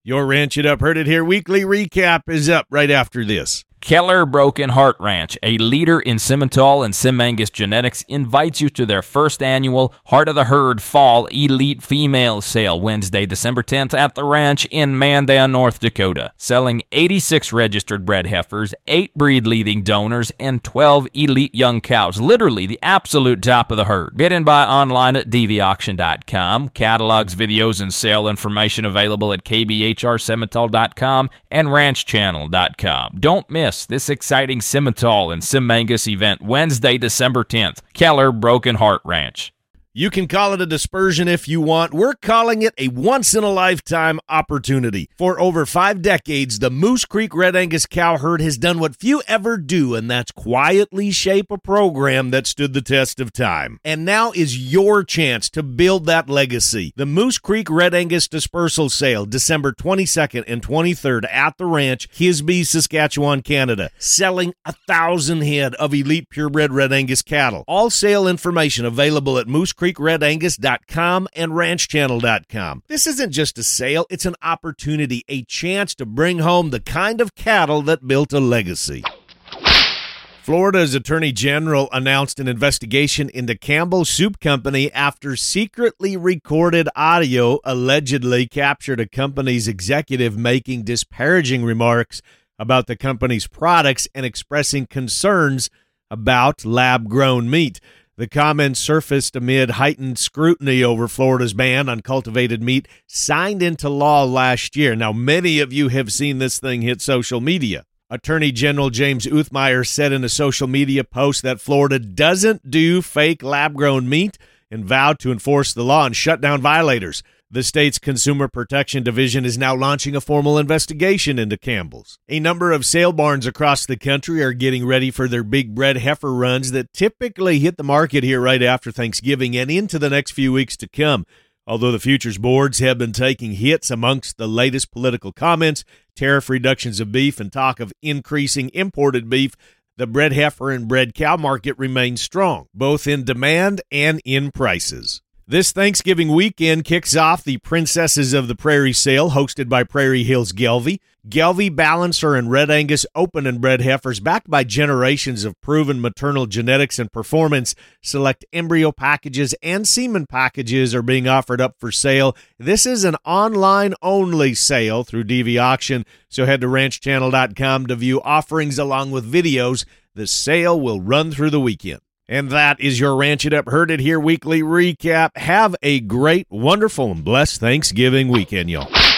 Your Ranch It Up, Heard It Here weekly recap is up right after this. Keller Broken Heart Ranch, a leader in Simmental and Sim-Angus genetics, invites you to their first annual Heart of the Herd Fall Elite Female Sale Wednesday, December 10th at the ranch in Mandan, North Dakota. Selling 86 registered bred heifers, 8 breed-leading donors, and 12 elite young cows. Literally the absolute top of the herd. Bid and buy online at dvauction.com. Catalogs, videos, and sale information available at kbhrsimmental.com and ranchchannel.com. Don't miss this exciting Simmental and Sim-Angus event Wednesday, December 10th. Keller Broken Heart Ranch. You can call it a dispersion if you want. We're calling it a once-in-a-lifetime opportunity. For over 5 decades, the Moose Creek Red Angus cow herd has done what few ever do, and that's quietly shape a program that stood the test of time. And now is your chance to build that legacy. The Moose Creek Red Angus Dispersal Sale, December 22nd and 23rd at the ranch, Hisby, Saskatchewan, Canada. Selling 1,000 head of elite purebred Red Angus cattle. All sale information available at moosecreekredangus.com and ranchchannel.com. This isn't just a sale, it's an opportunity, a chance to bring home the kind of cattle that built a legacy. Florida's Attorney General announced an investigation into Campbell Soup Company after secretly recorded audio allegedly captured a company's executive making disparaging remarks about the company's products and expressing concerns about lab-grown meat. The comments surfaced amid heightened scrutiny over Florida's ban on cultivated meat signed into law last year. Now, many of you have seen this thing hit social media. Attorney General James Uthmeier said in a social media post that Florida doesn't do fake lab-grown meat and vowed to enforce the law and shut down violators. The state's Consumer Protection Division is now launching a formal investigation into Campbell's. A number of sale barns across the country are getting ready for their big bred heifer runs that typically hit the market here right after Thanksgiving and into the next few weeks to come. Although the futures boards have been taking hits amongst the latest political comments, tariff reductions of beef, and talk of increasing imported beef, the bred heifer and bred cow market remains strong, both in demand and in prices. This Thanksgiving weekend kicks off the Princesses of the Prairie sale hosted by Prairie Hills Gelbvieh. Gelbvieh, Balancer, and Red Angus open and bred heifers backed by generations of proven maternal genetics and performance. Select embryo packages and semen packages are being offered up for sale. This is an online-only sale through DV Auction, so head to ranchchannel.com to view offerings along with videos. The sale will run through the weekend. And that is your Ranch It Up, Heard It Here weekly recap. Have a great, wonderful, and blessed Thanksgiving weekend, y'all.